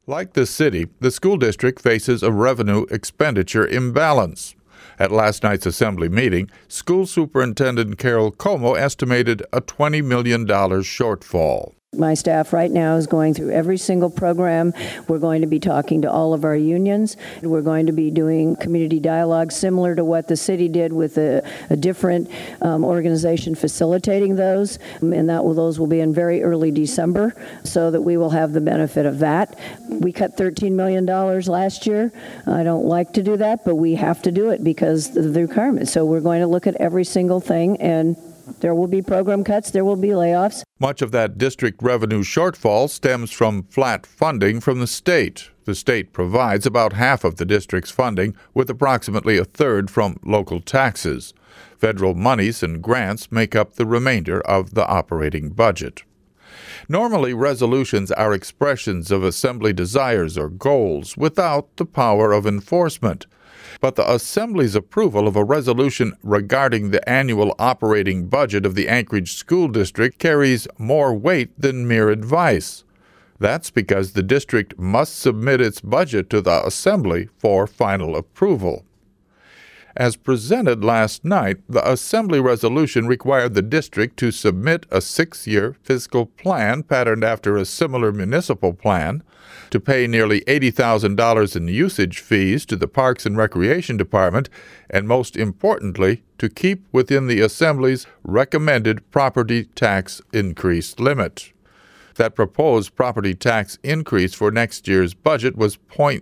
Like the city, the school district faces a revenue expenditure imbalance. At last night's assembly meeting, School Superintendent Carol Como estimated a $20 million shortfall. My staff right now is going through every single program. We're going to be talking to all of our unions. We're going to be doing community dialogue similar to what the city did with a different organization facilitating those. And those will be in very early December so that we will have the benefit of that. We cut $13 million last year. I don't like to do that, but we have to do it because of the requirement. So we're going to look at every single thing, and there will be program cuts, there will be layoffs. Much of that district revenue shortfall stems from flat funding from the state. The state provides about half of the district's funding, with approximately a third from local taxes. Federal monies and grants make up the remainder of the operating budget. Normally, resolutions are expressions of assembly desires or goals without the power of enforcement. But the Assembly's approval of a resolution regarding the annual operating budget of the Anchorage School District carries more weight than mere advice. That's because the district must submit its budget to the Assembly for final approval. As presented last night, the Assembly resolution required the district to submit a 6-year fiscal plan patterned after a similar municipal plan, to pay nearly $80,000 in usage fees to the Parks and Recreation Department, and most importantly, to keep within the Assembly's recommended property tax increase limit. That proposed property tax increase for next year's budget was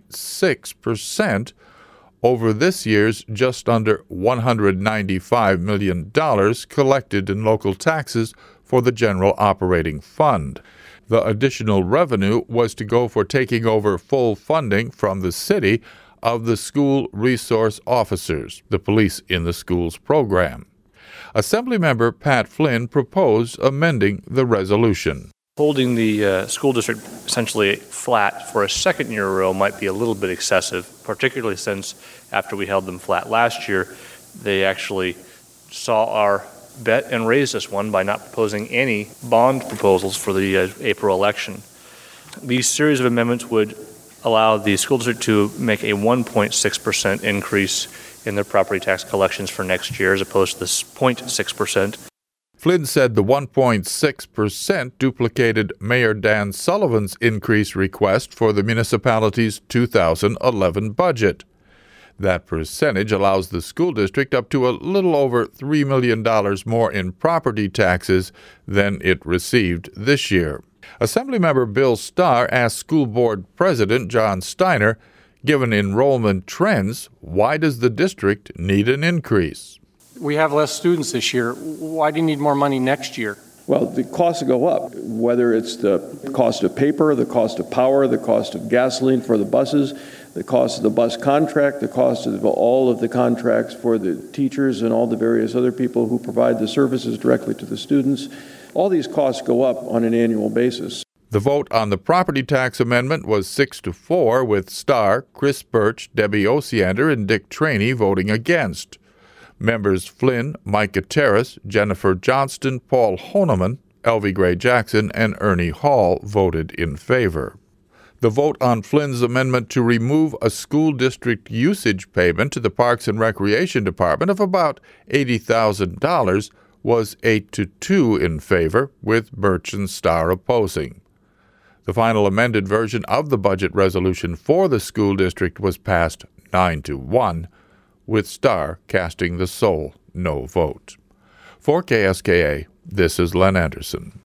0.6%, over this year's just under $195 million collected in local taxes for the general operating fund. The additional revenue was to go for taking over full funding from the city of the school resource officers, the police in the school's program. Assemblymember Pat Flynn proposed amending the resolution. Holding the school district essentially flat for a second year in a row might be a little bit excessive, particularly since after we held them flat last year, they actually saw our bet and raised us one by not proposing any bond proposals for the April election. These series of amendments would allow the school district to make a 1.6% increase in their property tax collections for next year as opposed to this 0.6%. Flynn said the 1.6% duplicated Mayor Dan Sullivan's increase request for the municipality's 2011 budget. That percentage allows the school district up to a little over $3 million more in property taxes than it received this year. Assemblymember Bill Starr asked School Board President John Steiner, given enrollment trends, why does the district need an increase? We have less students this year. Why do you need more money next year? Well, the costs go up, whether it's the cost of paper, the cost of power, the cost of gasoline for the buses, the cost of the bus contract, the cost of all of the contracts for the teachers and all the various other people who provide the services directly to the students. All these costs go up on an annual basis. The vote on the property tax amendment was 6-4, with Starr, Chris Birch, Debbie Osiander, and Dick Traney voting against. Members Flynn, Micah Terrace, Jennifer Johnston, Paul Honeman, Elvie Gray Jackson, and Ernie Hall voted in favor. The vote on Flynn's amendment to remove a school district usage payment to the Parks and Recreation Department of about $80,000 was 8-2 in favor, with Birch and Starr opposing. The final amended version of the budget resolution for the school district was passed 9-1, with Starr casting the sole no vote. For KSKA, this is Len Anderson.